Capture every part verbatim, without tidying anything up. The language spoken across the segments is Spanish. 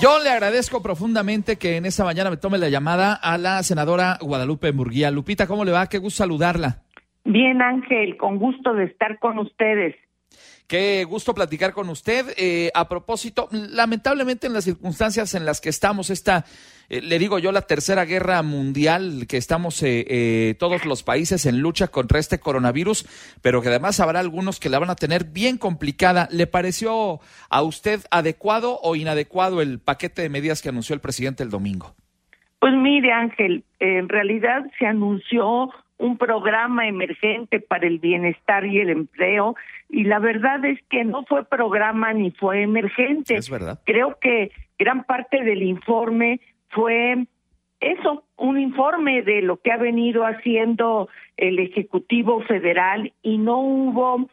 Yo le agradezco profundamente que en esta mañana me tome la llamada a la senadora Guadalupe Murguía. Lupita, ¿cómo le va? Qué gusto saludarla. Bien, Ángel, con gusto de estar con ustedes. Qué gusto platicar con usted. Eh, a propósito, lamentablemente en las circunstancias en las que estamos, esta, eh, le digo yo, la tercera guerra mundial, que estamos eh, eh, todos los países en lucha contra este coronavirus, pero que además habrá algunos que la van a tener bien complicada. ¿Le pareció a usted adecuado o inadecuado el paquete de medidas que anunció el presidente el domingo? Pues mire, Ángel, en realidad se anunció un programa emergente para el bienestar y el empleo, y la verdad es que no fue programa ni fue emergente. Es verdad. Creo que gran parte del informe fue eso, un informe de lo que ha venido haciendo el Ejecutivo Federal, y no hubo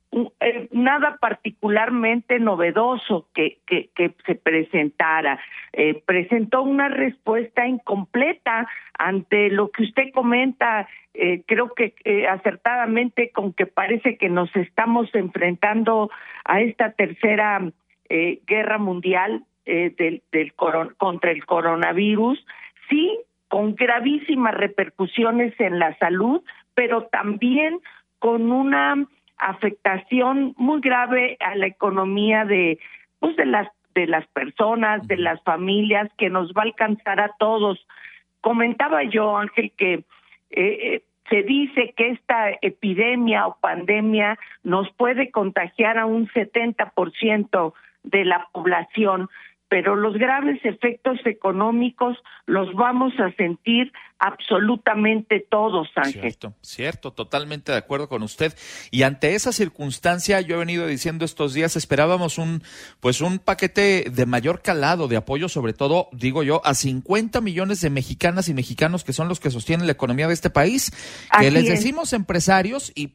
eh, nada particularmente novedoso que, que, que se presentara. Eh, presentó una respuesta incompleta ante lo que usted comenta, eh, creo que eh, acertadamente, con que parece que nos estamos enfrentando a esta tercera eh, guerra mundial eh, del, del coron- contra el coronavirus, sí, con gravísimas repercusiones en la salud, pero también con una afectación muy grave a la economía de, pues, de las de las personas, de las familias, que nos va a alcanzar a todos. Comentaba yo, Ángel, que eh, se dice que esta epidemia o pandemia nos puede contagiar a un setenta por ciento de la población, pero los graves efectos económicos los vamos a sentir absolutamente todos, Ángel. Cierto, cierto, totalmente de acuerdo con usted. Y ante esa circunstancia, yo he venido diciendo estos días, esperábamos un, pues un paquete de mayor calado, de apoyo, sobre todo, digo yo, a cincuenta millones de mexicanas y mexicanos que son los que sostienen la economía de este país, que Así les es. decimos empresarios, y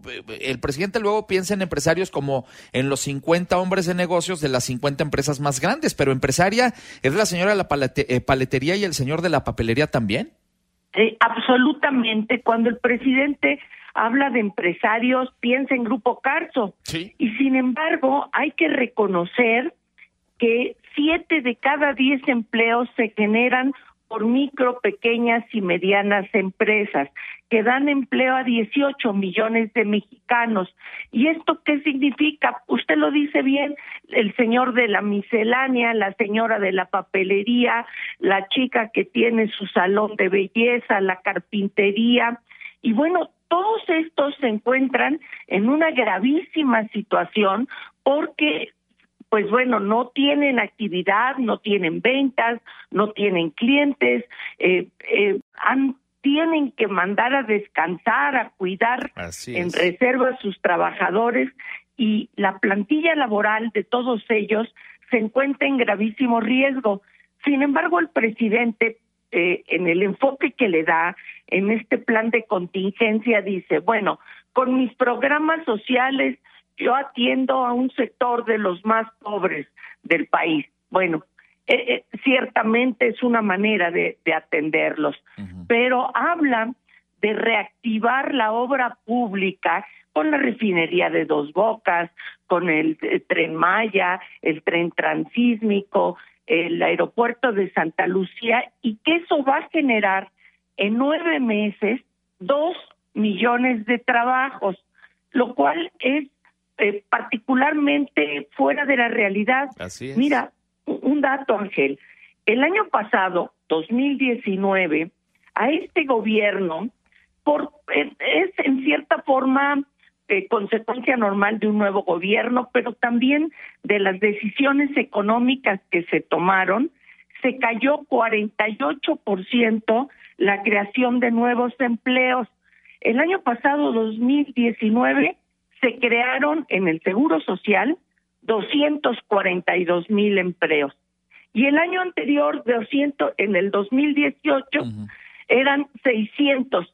el presidente luego piensa en empresarios como en los cincuenta hombres de negocios de las cincuenta empresas más grandes, pero empresaria es la señora de la palete, eh, paletería y el señor de la papelería también. Eh, absolutamente. Cuando el presidente habla de empresarios, piensa en Grupo Carso. Sí. Y sin embargo, hay que reconocer que siete de cada diez empleos se generan por micro, pequeñas y medianas empresas, que dan empleo a dieciocho millones de mexicanos. ¿Y esto qué significa? Usted lo dice bien, el señor de la miscelánea, la señora de la papelería, la chica que tiene su salón de belleza, la carpintería, y bueno, todos estos se encuentran en una gravísima situación porque, pues bueno, no tienen actividad, no tienen ventas, no tienen clientes, eh, eh, han, tienen que mandar a descansar, a cuidar en reserva a sus trabajadores, y la plantilla laboral de todos ellos se encuentra en gravísimo riesgo. Sin embargo, el presidente, eh, en el enfoque que le da en este plan de contingencia, dice, bueno, con mis programas sociales yo atiendo a un sector de los más pobres del país. Bueno, eh, eh, ciertamente es una manera de, de atenderlos, uh-huh. Pero habla de reactivar la obra pública con la refinería de Dos Bocas, con el, el Tren Maya, el tren transísmico, el aeropuerto de Santa Lucía, y que eso va a generar en nueve meses dos millones de trabajos, lo cual es Eh, particularmente fuera de la realidad. Así es. Mira, un dato, Ángel. El año pasado, dos mil diecinueve, a este gobierno, por eh, es en cierta forma eh, consecuencia normal de un nuevo gobierno, pero también de las decisiones económicas que se tomaron, se cayó cuarenta y ocho por ciento la creación de nuevos empleos. El año pasado, dos mil diecinueve, se crearon en el Seguro Social doscientos cuarenta y dos mil empleos. Y el año anterior, doscientos, en el dos mil dieciocho, uh-huh. eran seiscientos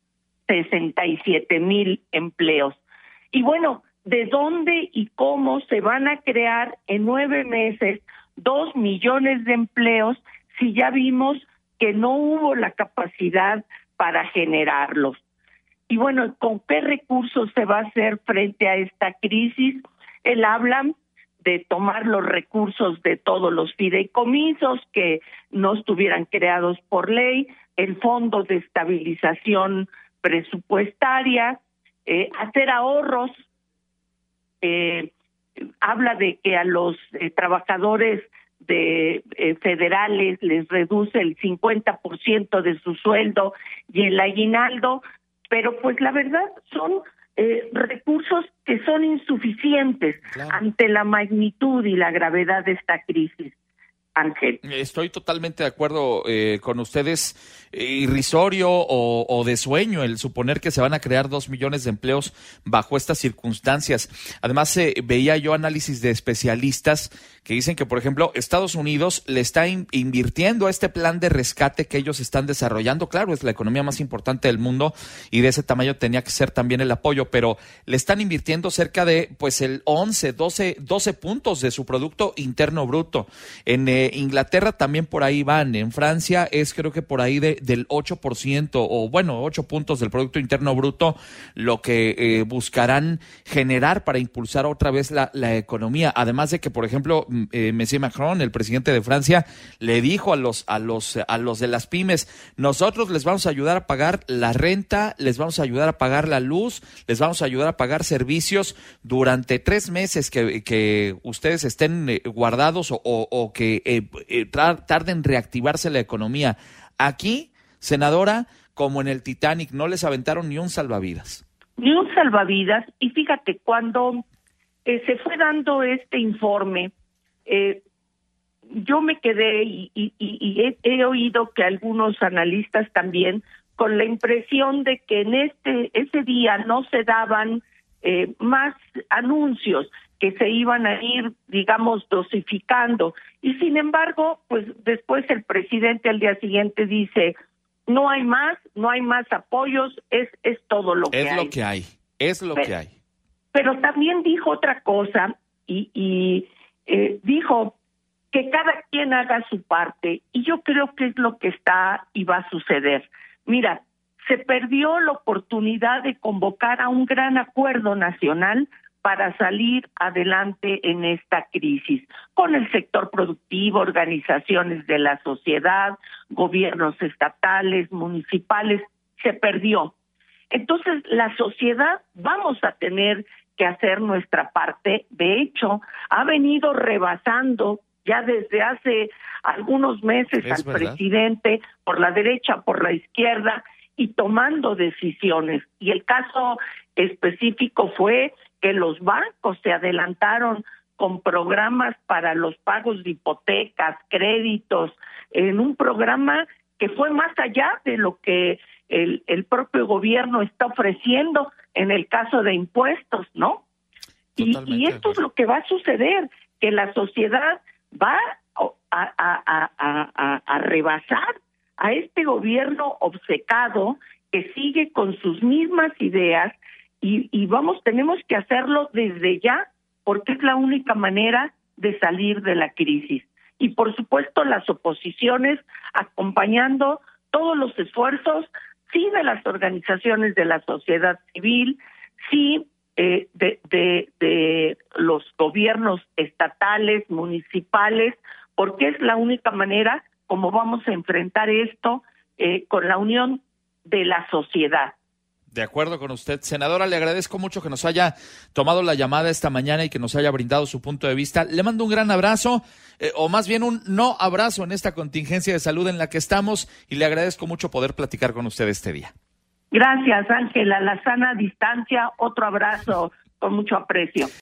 sesenta y siete mil empleos. Y bueno, ¿de dónde y cómo se van a crear en nueve meses dos millones de empleos si ya vimos que no hubo la capacidad para generarlos? Y bueno, ¿con qué recursos se va a hacer frente a esta crisis? Él habla de tomar los recursos de todos los fideicomisos que no estuvieran creados por ley, el Fondo de Estabilización Presupuestaria, eh, hacer ahorros. Eh, habla de que a los eh, trabajadores de eh, federales les reduce el cincuenta por ciento de su sueldo y el aguinaldo, pero pues la verdad son eh, recursos que son insuficientes, claro, ante la magnitud y la gravedad de esta crisis. Ángel. Estoy totalmente de acuerdo eh, con ustedes. Eh, irrisorio o, o de sueño el suponer que se van a crear dos millones de empleos bajo estas circunstancias. Además, eh, veía yo análisis de especialistas que dicen que, por ejemplo, Estados Unidos le está in- invirtiendo a este plan de rescate que ellos están desarrollando. Claro, es la economía más importante del mundo y de ese tamaño tenía que ser también el apoyo, pero le están invirtiendo cerca de pues el once, doce, doce puntos de su Producto Interno Bruto. En eh, Inglaterra también por ahí van. En Francia es creo que por ahí de, del ocho por ciento o bueno, ocho puntos del Producto Interno Bruto lo que eh, buscarán generar para impulsar otra vez la, la economía. Además de que, por ejemplo, eh, Monsieur Macron, el presidente de Francia, le dijo a los, a los, a los de las pymes, nosotros les vamos a ayudar a pagar la renta, les vamos a ayudar a pagar la luz, les vamos a ayudar a pagar servicios durante tres meses que, que ustedes estén eh, guardados o, o, o que eh, eh, tarden en reactivarse la economía. Aquí, senadora, como en el Titanic, no les aventaron ni un salvavidas. Ni un salvavidas. Y fíjate, cuando eh, se fue dando este informe, eh, yo me quedé y, y, y he, he oído que algunos analistas también, con la impresión de que en este ese día no se daban eh, más anuncios, que se iban a ir, digamos, dosificando. Y sin embargo, pues después el presidente al día siguiente dice, no hay más, no hay más apoyos, es es todo lo que hay. Es lo que hay, es lo pero, que hay. Pero también dijo otra cosa y, y eh, dijo que cada quien haga su parte, y yo creo que es lo que está y va a suceder. Mira, se perdió la oportunidad de convocar a un gran acuerdo nacional para salir adelante en esta crisis, con el sector productivo, organizaciones de la sociedad, gobiernos estatales, municipales, se perdió. Entonces, la sociedad vamos a tener que hacer nuestra parte. De hecho, ha venido rebasando ya desde hace algunos meses al verdad? presidente, por la derecha, por la izquierda, y tomando decisiones. Y el caso específico fue que los bancos se adelantaron con programas para los pagos de hipotecas, créditos, en un programa que fue más allá de lo que el, el propio gobierno está ofreciendo en el caso de impuestos, ¿no? Y, y esto es lo que va a suceder, que la sociedad va a, a, a, a, a, a rebasar a este gobierno obcecado que sigue con sus mismas ideas. Y, y vamos, tenemos que hacerlo desde ya, porque es la única manera de salir de la crisis. Y por supuesto las oposiciones acompañando todos los esfuerzos, sí, de las organizaciones de la sociedad civil, sí, eh, de, de, de los gobiernos estatales, municipales, porque es la única manera como vamos a enfrentar esto eh, con la unión de la sociedad. De acuerdo con usted, senadora, le agradezco mucho que nos haya tomado la llamada esta mañana y que nos haya brindado su punto de vista. Le mando un gran abrazo, eh, o más bien un no abrazo en esta contingencia de salud en la que estamos, y le agradezco mucho poder platicar con usted este día. Gracias, Ángela. La sana distancia, otro abrazo con mucho aprecio.